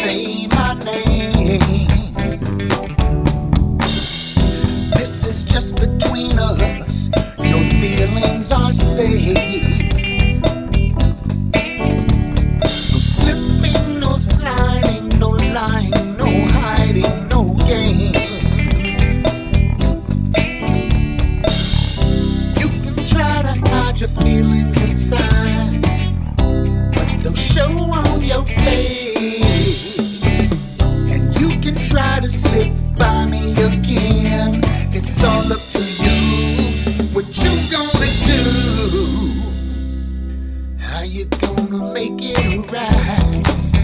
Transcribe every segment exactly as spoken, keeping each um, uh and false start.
say my name. This is just between us. Your feelings are safe. No slipping, no sliding, no lying, no hiding, no games. You can try to hide your feelings inside, but they'll show on your face. And you can try to slip by me again. It's all up to you. What you gonna do? How you gonna make it right?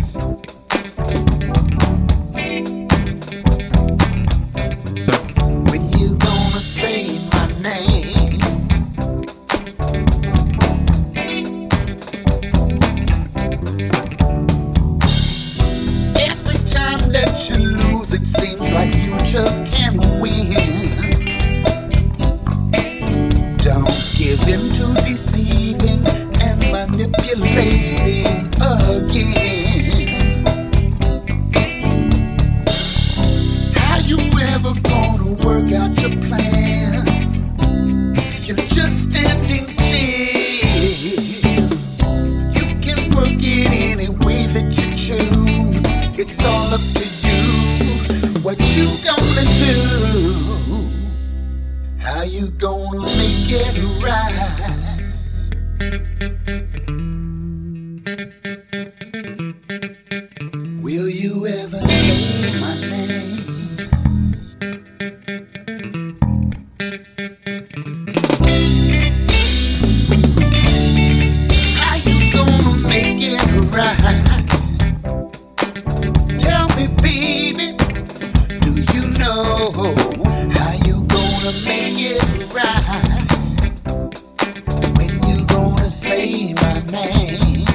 When you gonna say my name? Every time that you lose, it seems like you just can't win. Don't give in to deceiving and manipulating again. How you ever gonna work out your plan if you're just standing still? You can work it any way that you choose. It's all up to you. What you gonna do? How you gonna make it right? Will you ever say my name? How you gonna make it right? Tell me, baby, do you know how you gonna make it right? When you gonna say my name?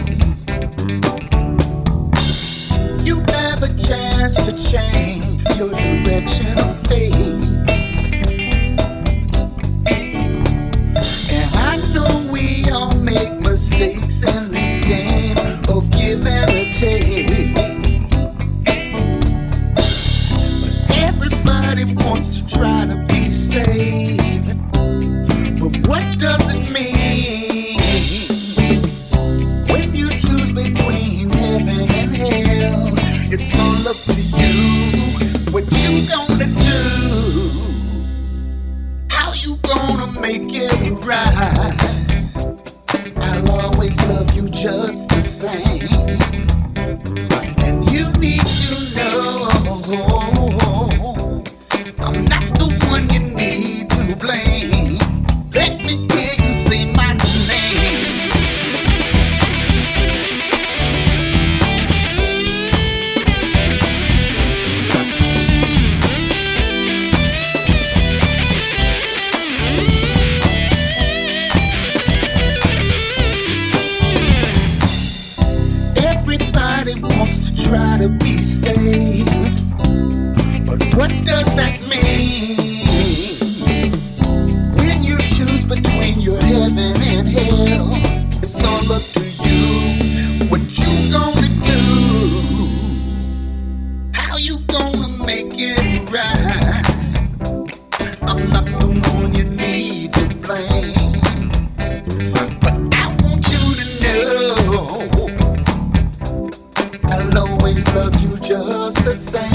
You have a chance to change your direction of fate. And I know we all make mistakes in this game of give and take. But everybody wants to try to be saved. But what does it mean when you choose between heaven and hell? It's all up to you. What you gonna do? How you gonna make it right? I'll always love you just the same. And you need to know I'm not the one you need to blame. Let me hear you say my name. Everybody wants to try to be safe, but what does that mean when you choose between your heaven and hell? It's all up to you. What you gonna do? How you gonna make it right? I'm not the one you need to blame, but I want you to know I'll always love you just the same.